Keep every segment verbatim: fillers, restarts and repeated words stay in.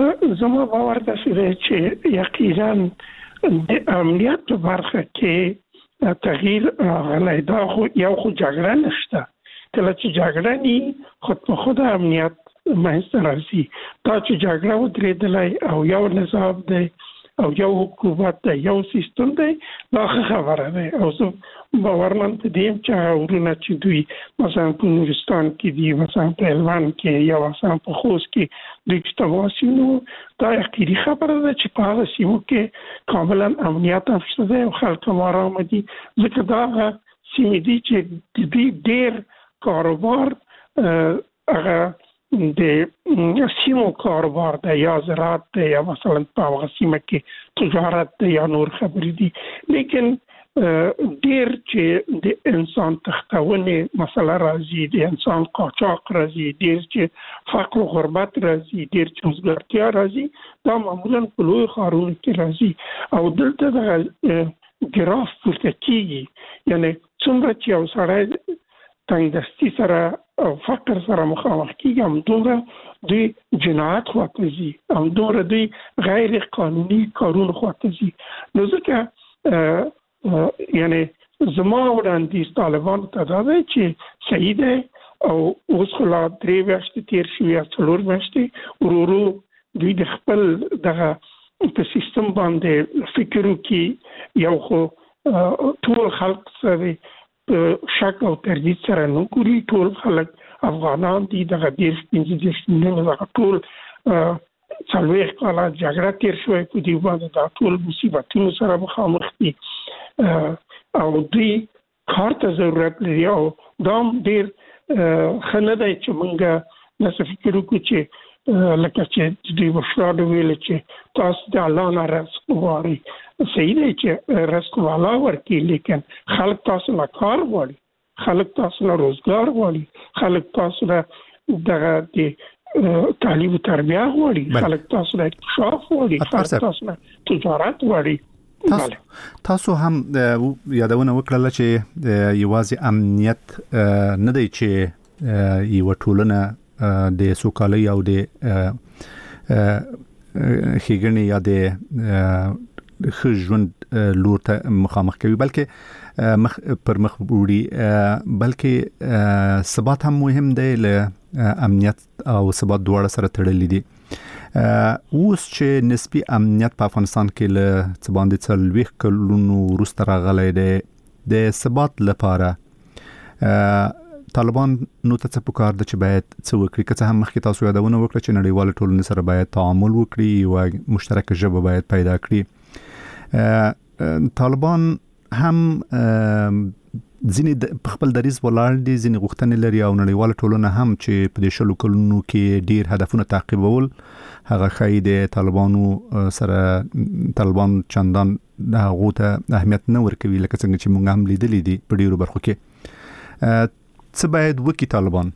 زما باور داسې دی چې یقینا د امنیت په برخه کې تغییر راغلی. دا خو یو خو جګړه نشته، کله چې جګړه نی خود په خود امنیت منځته راځي. دا چې جګړه ودرېدلی او یو نظام دی او یو حکومت دی، یو سیستم دی، دا خبره ده. او زه باورمند دیم چې ورونه چې دوی مثلا په نورستان کې دي، مثلا په هلمند کې یا مثلا په خوست کې دوی چې تباه نو دا یقیني خبره ده چې په هغه سیمو کې کاملا امنیت هم شته دی او خلک هم ارامه دي، ځکه دا هغه سیمې دي چې د دوی ډېر کاروبار هغه د سیمو کاروبار دی، یا زراعت دی، یا مثلا په هغه سیمه کې تجارت دی یا نور خبرې دي. لیکن ډېر چې د انسان تښتونې مسله راځي، د انسان قاچاق راځي، ډېر چې فقر و غربت راځي، ډېر چې مزګرتیا راځي، دا معمولا په لوی ښارونو کې راځي. او دلته د ګراف پورته کېږي، یعنی څومره چې یو سړی تنګدستي سره او فقر سره مخامخ کېږي، همدومره دوی جنایت خواته ځي، همدومره دوی غیر قانوني کارونه خواته ځي. نو ځکه یعنی زما وړاندیز طالبانو ته دا دی چې صحیح دی او اوس خو لا درې میاشتې تېر شوي یا څلور میاشتې ورو ورو دوی د خپل دغه په سیستم باندې فکر وکړي. یو خو ټول خلک سره شک او تردید سره نه ګوري، ټول خلک افغانان دي، دغه دېرش پنځه دېرش میلیونه دغه ټول څلوېښت کاله جګړه تېر شوی په دوی باندې دا ټول مصیبتونو سره مخامخ دي او دوی کار ته ضرورت لري. او دا هم ډېر ښه نه دی چې موږ داسې فکر وکړو چې لکه چې دوی مشرانو ویل چې تاسو د الله نه رزق غواړئ. صحیح دی چې رزق والا ورکړي، لیکن خلک تاسو نه کار غواړي، خلک تاسو نه روزګار غواړي، خلک تاسو نه دغه د تعلیم و تربیه غواړي، خلک تاسو نه اکتشاف غواړي، خلک تاسو نه تجارت غواړي. تاسو تاسو هم یادونه وکړه چې یوازې امنیت نه دی چې یو ټولنه د سوکالۍ او د ښېګڼې یا د ښه ژوند لور ته مخامخ کوي، بلکې مخ پر مخ وړي، بلکې ثبات هم مهم دی. له امنیت او ثبات دواړه سره تړلي دي. اوس چې نسبی امنیت په افغانستان کې له څه باندې څلوېښت کلونو وروسته راغلی دی، د ثبات لپاره طالبان نو ته څه پکار ده چې باید څه وکړي؟ که څه هم مخکې تاسو یادونه وکړه چې نړیوال ټولنې سره باید تعامل وکړي او مشترک ژبه باید پیدا کړي. طالبان هم ځینې په خپل دریځ ولاړ دي، ځینې غوښتنې لري او نړیواله ټولنه هم چې په دې شلو کلونو کې ډیر هدفونه تعقیبول، هغه ښایي د طالبانو سره طالبان چندان هغو ته اهمیت نه ورکوي لکه څنګه چې موږ هم لیدلي دي په ډیرو برخو کې. څه باید وکړي طالبان؟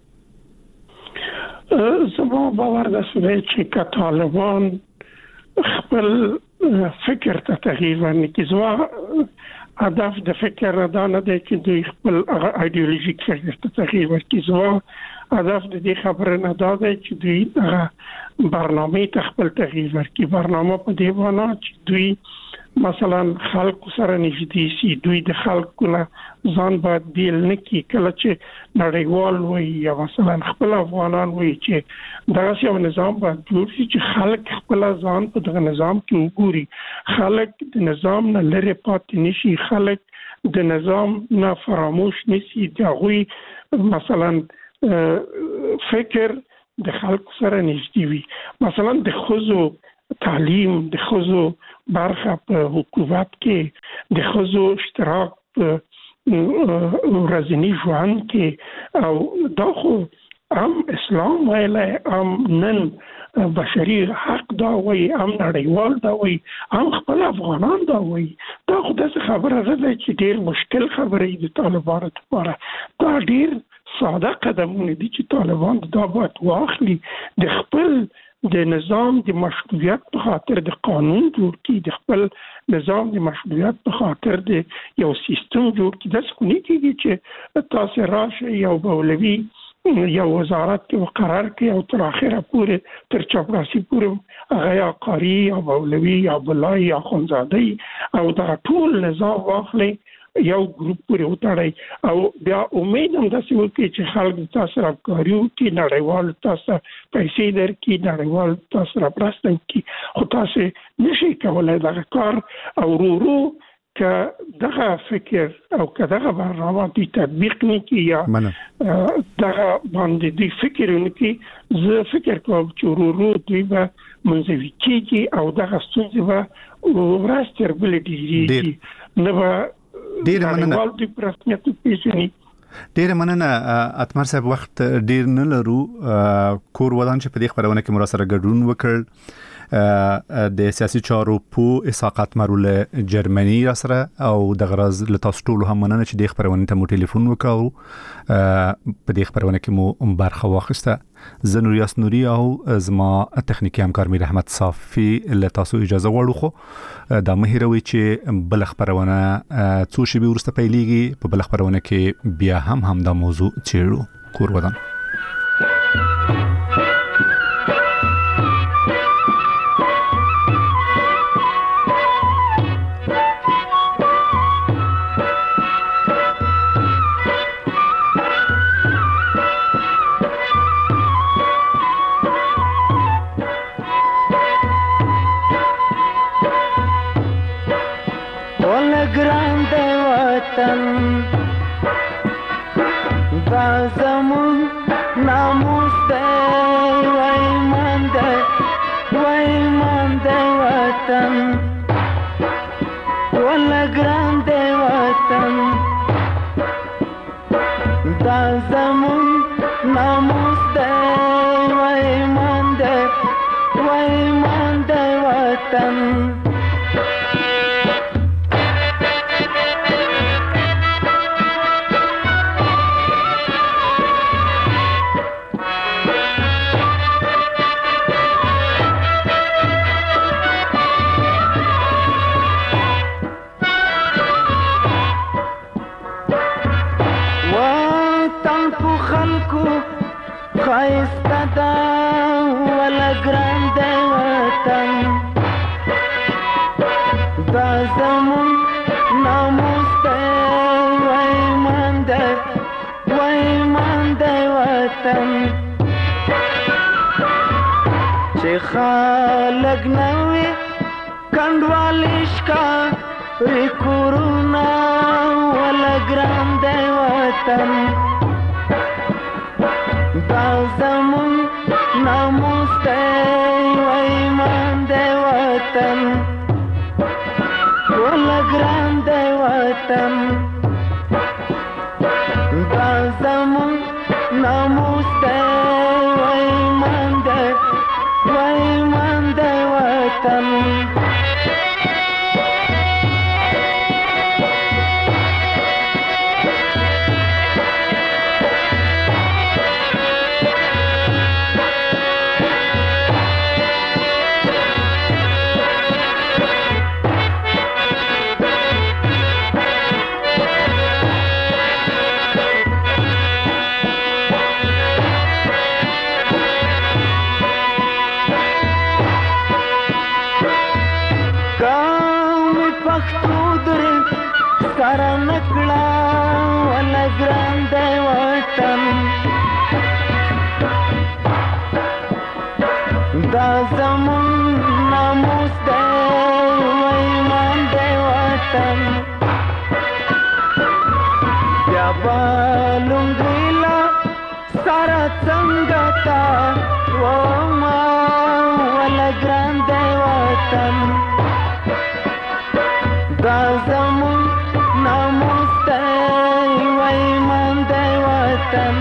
زما باور داسې دی چې که طالبان خپل فکر ته تغییر ورنکړي، زما هدف د فکر دا نه دی چې دوی خپل ایډیولوژیک فکر ته تغییر ورکړي، زما هدف د دې خبره نه دا دی چې دوی هغه برنامه ته خپل تغییر ورکړي. برنامه په دې معنی چې دوی مثلا خلکو سره نږدې شي، دوی د خلکو نه ځان باید بیل نه کړي. کله چې نړیوال وایي یا مثلا خپل افغانان وایي چې دغسې یو نظام باید جوړ شي چې خلک خپل ځان په دغه نظام کې وګوري، خلک د نظام نه لرې پاتې نشي، خلک د نظام نه فراموش نشي، د هغوی مثلا فکر د خلکو سره نږدې وي. مثلا د ښځو تعلیم، د ښځو برخه په حکومت کې، د ښځو اشتراک په ورځني ژوند کې، او دا خو هم اسلام ویلی، هم نن بشري حق دا وایي، هم نړیوال دا وایي، هم خپل افغانان دا وایي. دا خو داسې خبره نه ده چې ډېر مشکل خبره وي د طالبانو لپاره. دا ډېر ساده قدمونه دي چې طالبان دا باید واخلي، د خپل د نظام د مشروعیت په خاطر د قانون جوړ کړي، د خپل نظام د مشروعیت په خاطر د یو سیستم جوړ کړي. داسې خو نه کېږي چې تاسې راشئ یو مولوي یو وزارت کې مقرر کړي او تر اخره پورې تر چاپړاسي پورې هغه یا قاری یا مولوي یا بلای یا خنزادي او دا ټول نظام واخلي یو ګروپ پورې وتاړي او بیا امید هم داسې وکړي چې خلک تاسو راکاریو کې نړیوال تاسو پیسې درکې نړیوال تاسو راپرستن کې خو تاسو نشي کولای دا کار او ورو که دغه فکر او که دغه برنامه دی تطبیق نکړي یا دغه باندې دی فکر نکړي زه فکر کوم چې ورو دوی به منځوي کېږي او دغه ستونزې به ورځ تر بلې ډېرېږي نه به ډېره مننه ډېره مننه اتمر صاحب وخت ډېر نه لرو کور ودان چې په دې خبرونه کې مرا سره ګډون وکړ د سیاسي چارو په اساقات مرول جرمني را سره او د غرض له تاسو ټول هم مننه چې د خبرونه ته مو ټلیفون وکاو په دې خبرونه کې مو برخه واخیسته زه نوریاس نوري او زما تخنیکی همکار میر احمد صافي له تاسو اجازه غواړو خو دا مهیروي چې بل خبرونه څو شی به ورسته پیلېږي په بل خبرونه کې بیا هم هم دا موضوع چیرو کور ودان دا زمون ناموس دی وای مان دی وای مان دی وطن ولا ګران دی وطن دا زمون ناموس دی وای مان دی وای مان دی وطن خایسته دا ولا ګران دی وطن دا زمون ناموس دی وای مان دی وای مان دی وطن چې خلک نوې کنډوالې شکا ریکورونا ولا ګران دی وطن دا زمون ناموس دی وای مان دی وطن ولا ګران دی وطن دا زمون ناموس دی وای مان دی وای مان دی وطن سره نکړه ولا ګران دی وطن دا زمون ناموس دی وای مان دی وطن بیا بالونګیلا سره څنګه تا وما ولا ګران دی وطن دا زمون ناموس دی وای مان دی وطن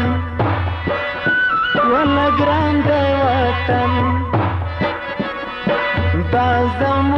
ولا ګران دی وطن دا زمون